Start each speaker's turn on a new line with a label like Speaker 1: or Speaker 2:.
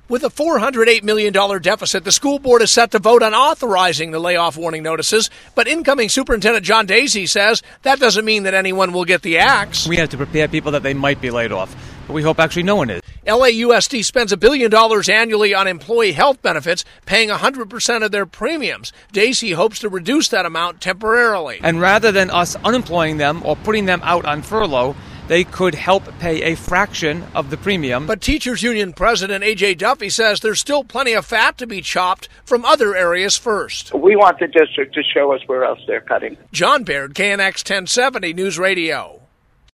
Speaker 1: With a $408 million deficit, the school board is set to vote on authorizing the layoff warning notices, but incoming Superintendent John Daisy says that doesn't mean that anyone will get the axe.
Speaker 2: We have to prepare people that they might be laid off, but we hope actually no one is.
Speaker 1: LAUSD spends $1 billion annually on employee health benefits, paying 100% of their premiums. Daisy hopes to reduce that amount temporarily.
Speaker 2: And rather than us unemploying them or putting them out on furlough, they could help pay a fraction of the premium.
Speaker 1: But Teachers Union President A.J. Duffy says there's still plenty of fat to be chopped from other areas first.
Speaker 3: We want the district to show us where else they're cutting.
Speaker 1: John Baird, KNX 1070 News Radio.